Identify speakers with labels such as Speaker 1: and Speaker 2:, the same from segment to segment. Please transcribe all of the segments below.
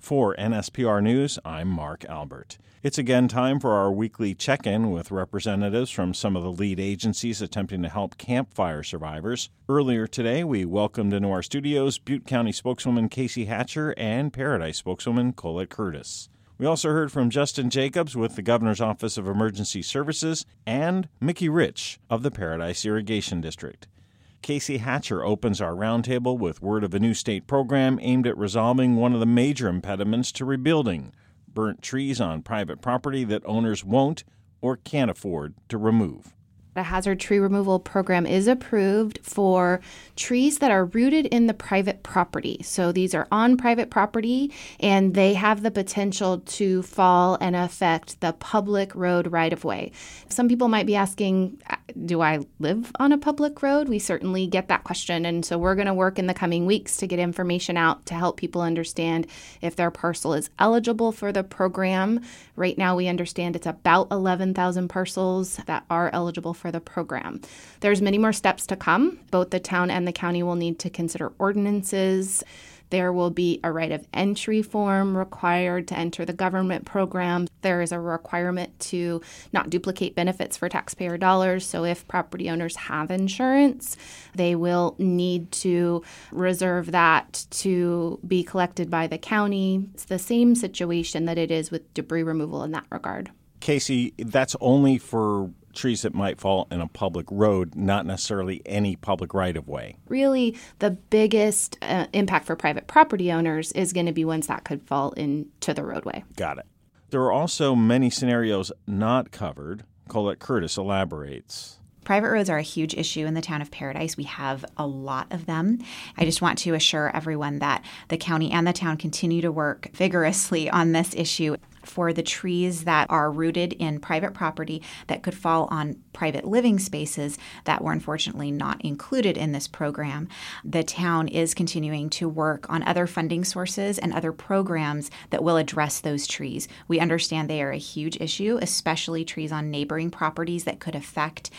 Speaker 1: For NSPR News, I'm Mark Albert. It's again time for our weekly check-in with representatives from some of the lead agencies attempting to help campfire survivors. Earlier today, we welcomed into our studios Butte County spokeswoman Casey Hatcher and Paradise spokeswoman Colette Curtis. We also heard from Justin Jacobs with the Governor's Office of Emergency Services and Mickey Rich of the Paradise Irrigation District. Casey Hatcher opens our roundtable with word of a new state program aimed at resolving one of the major impediments to rebuilding: burnt trees on private property that owners won't or can't afford to remove.
Speaker 2: A hazard tree removal program is approved for trees that are rooted in the private property. So these are on private property, and they have the potential to fall and affect the public road right-of-way. Some people might be asking, do I live on a public road? We certainly get that question, and so we're going to work in the coming weeks to get information out to help people understand if their parcel is eligible for the program. Right now, we understand it's about 11,000 parcels that are eligible for the program. There's many more steps to come. Both the town and the county will need to consider ordinances. There will be a right of entry form required to enter the government program. There is a requirement to not duplicate benefits for taxpayer dollars. So if property owners have insurance, they will need to reserve that to be collected by the county. It's the same situation that it is with debris removal in that regard.
Speaker 1: Casey, that's only for trees that might fall in a public road, not necessarily any public right-of-way.
Speaker 2: Really, the biggest impact for private property owners is going to be ones that could fall into the roadway.
Speaker 1: Got it. There are also many scenarios not covered. Colette Curtis elaborates.
Speaker 3: Private roads are a huge issue in the town of Paradise. We have a lot of them. I just want to assure everyone that the county and the town continue to work vigorously on this issue. For the trees that are rooted in private property that could fall on private living spaces that were unfortunately not included in this program, the town is continuing to work on other funding sources and other programs that will address those trees. We understand they are a huge issue, especially trees on neighboring properties that could affect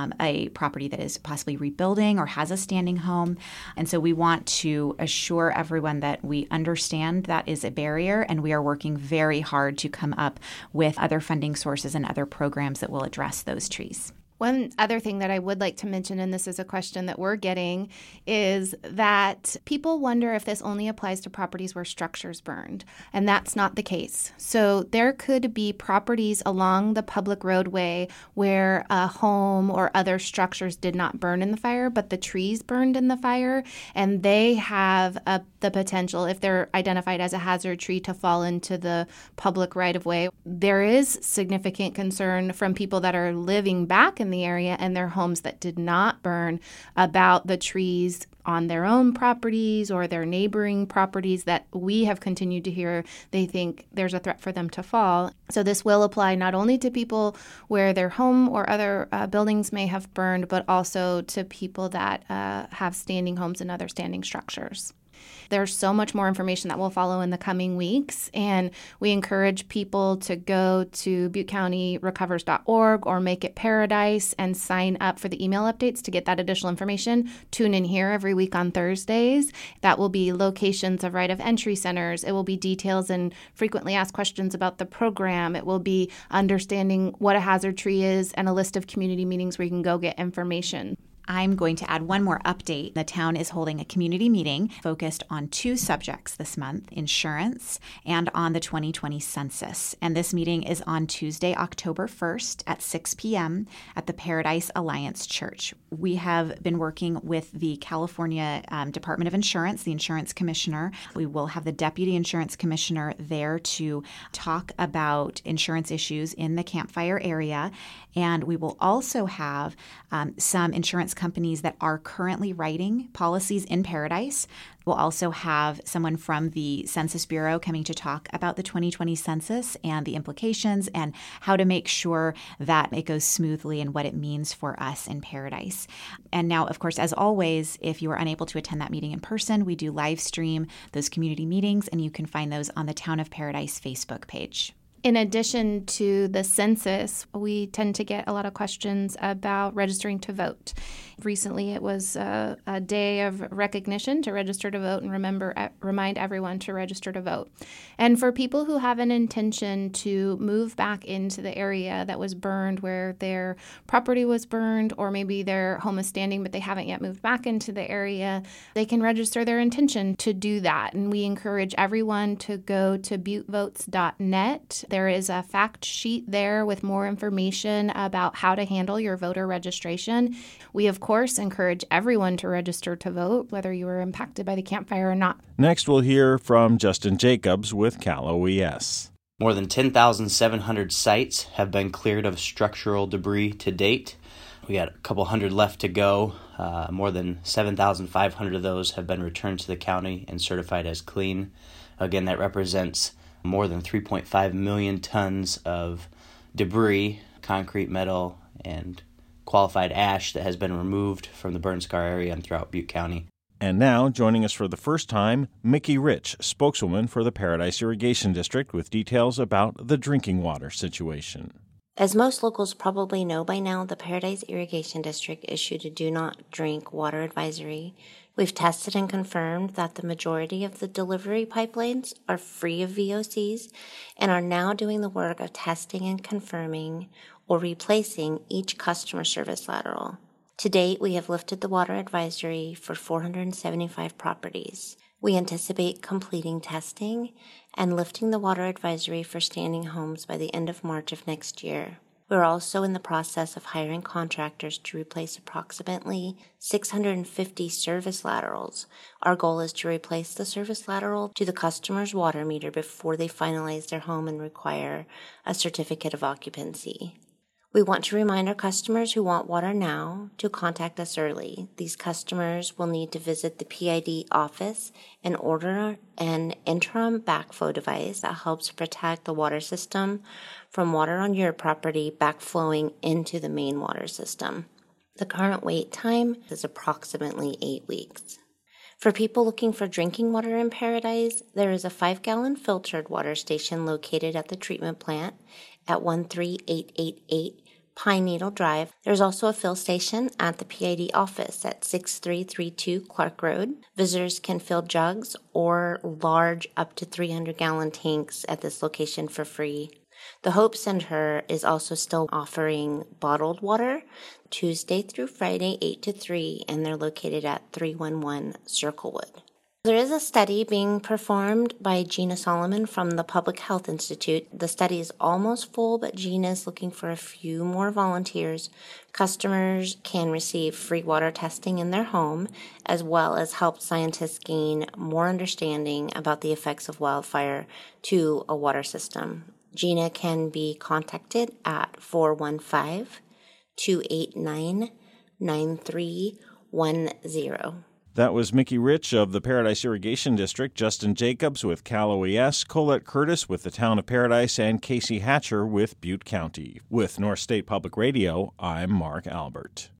Speaker 3: a property that is possibly rebuilding or has a standing home. And so we want to assure everyone that we understand that is a barrier, and we are working very hard to come up with other funding sources and other programs that will address those trees.
Speaker 2: One other thing that I would like to mention, and this is a question that we're getting, is that people wonder if this only applies to properties where structures burned, and that's not the case. So there could be properties along the public roadway where a home or other structures did not burn in the fire, but the trees burned in the fire, and they have the potential, if they're identified as a hazard tree, to fall into the public right-of-way. There is significant concern from people that are living back in the area and their homes that did not burn about the trees on their own properties or their neighboring properties that we have continued to hear they think there's a threat for them to fall. So this will apply not only to people where their home or other buildings may have burned, but also to people that have standing homes and other standing structures. There's so much more information that will follow in the coming weeks, and we encourage people to go to ButteCountyRecovers.org or Make It Paradise and sign up for the email updates to get that additional information. Tune in here every week on Thursdays. That will be locations of right of entry centers. It will be details and frequently asked questions about the program. It will be understanding what a hazard tree is and a list of community meetings where you can go get information.
Speaker 3: I'm going to add one more update. The town is holding a community meeting focused on two subjects this month: insurance and on the 2020 census. And this meeting is on Tuesday, October 1st at 6 p.m. at the Paradise Alliance Church. We have been working with the California Department of Insurance, the insurance commissioner. We will have the deputy insurance commissioner there to talk about insurance issues in the campfire area. And we will also have some insurance companies that are currently writing policies in Paradise. We'll also have someone from the Census Bureau coming to talk about the 2020 census and the implications and how to make sure that it goes smoothly and what it means for us in Paradise. And now, of course, as always, if you are unable to attend that meeting in person, we do live stream those community meetings, and you can find those on the Town of Paradise Facebook page.
Speaker 2: In addition to the census, we tend to get a lot of questions about registering to vote. Recently, it was a day of recognition to register to vote and remind everyone to register to vote. And for people who have an intention to move back into the area that was burned, where their property was burned, or maybe their home is standing but they haven't yet moved back into the area, they can register their intention to do that. And we encourage everyone to go to buttevotes.net. There is a fact sheet there with more information about how to handle your voter registration. We, of course, encourage everyone to register to vote, whether you were impacted by the Camp Fire or not.
Speaker 1: Next, we'll hear from Justin Jacobs with Cal OES.
Speaker 4: More than 10,700 sites have been cleared of structural debris to date. We got a couple hundred left to go. More than 7,500 of those have been returned to the county and certified as clean. Again, that represents more than 3.5 million tons of debris, concrete, metal, and qualified ash that has been removed from the burn scar area and throughout Butte County.
Speaker 1: And now, joining us for the first time, Mickey Rich, spokeswoman for the Paradise Irrigation District, with details about the drinking water situation.
Speaker 5: As most locals probably know by now, the Paradise Irrigation District issued a do not drink water advisory. We've tested and confirmed that the majority of the delivery pipelines are free of VOCs and are now doing the work of testing and confirming or replacing each customer service lateral. To date, we have lifted the water advisory for 475 properties. We anticipate completing testing and lifting the water advisory for standing homes by the end of March of next year. We're also in the process of hiring contractors to replace approximately 650 service laterals. Our goal is to replace the service lateral to the customer's water meter before they finalize their home and require a certificate of occupancy. We want to remind our customers who want water now to contact us early. These customers will need to visit the PID office and order an interim backflow device that helps protect the water system from water on your property backflowing into the main water system. The current wait time is approximately 8 weeks. For people looking for drinking water in Paradise, there is a 5-gallon filtered water station located at the treatment plant at 13888 Pine Needle Drive. There's also a fill station at the PID office at 6332 Clark Road. Visitors can fill jugs or large up to 300-gallon tanks at this location for free. The Hope Center is also still offering bottled water Tuesday through Friday, 8 to 3, and they're located at 311 Circlewood. There is a study being performed by Gina Solomon from the Public Health Institute. The study is almost full, but Gina is looking for a few more volunteers. Customers can receive free water testing in their home, as well as help scientists gain more understanding about the effects of wildfire to a water system. Gina can be contacted at 415-289-9310.
Speaker 1: That was Mickey Rich of the Paradise Irrigation District, Justin Jacobs with Cal OES, Colette Curtis with the Town of Paradise, and Casey Hatcher with Butte County. With North State Public Radio, I'm Mark Albert.